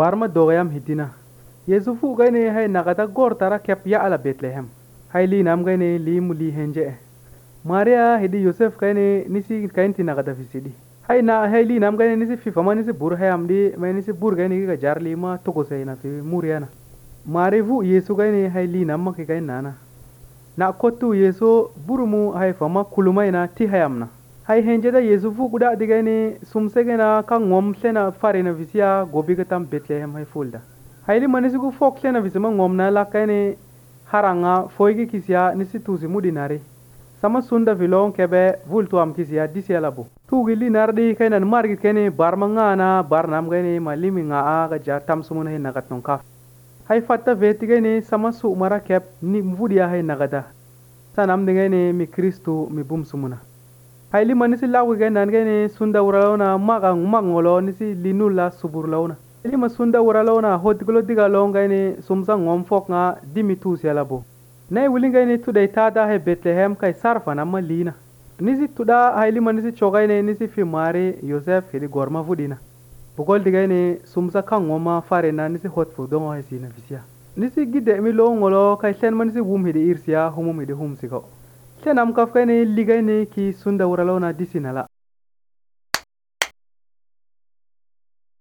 barma dogayam hidina yesu fu gane hay nagata gortara kep ya ala Bethlehem hay li nam gane li muli henje Maria hidi Yosef gane nisi kainti nagata fisidi hay li nam gane nisi fifama nisi bur hayam di may nisi bur gane ga jarli ma tokose na fi muriana mari fu yesu gane hay li nam ma kai nana na kotu yesu burumu hay fama kulumaina ti hayamna hay henjeda yesu fu guda digani sumsegena ka ngom sena farina visia gobigatam Bethlehem hay fulda hayli manisigu fok sena visima ngomna lakani haranga foigi kisia nisi tusi mudinari sama sunda vilon kebe vultu am kisia disia labu tugili nardi kainan margit kene barmangana barnam gani malimi nga ga jatam sumuna hay nagatnon kaf hay fatta veti gani sama su mara kep ni mvudia hay nagata sanam dingani mi Kristu mi bum sumuna hayli manisi lawi gani gani sunda uralona magangolo nisi linula subur launa hayli ma sunda uralona hodglo diga longani sumsa ngom fok nga dimi tusi alabo nay wilingani tudai tada hay Bethlehem kai sarfa namma lina nisi tuda hayli manisi chogayne nisi fi mari Yosef hedi gorma vudina bugol digani sumsa kan ngoma farena nisi hotfu dongo hay sina visia nisi gide mi lo ngolo kai sen manisi wum hedi irsia humum hedi humsiko senam kafkani ligayni ki sunda uralona disinala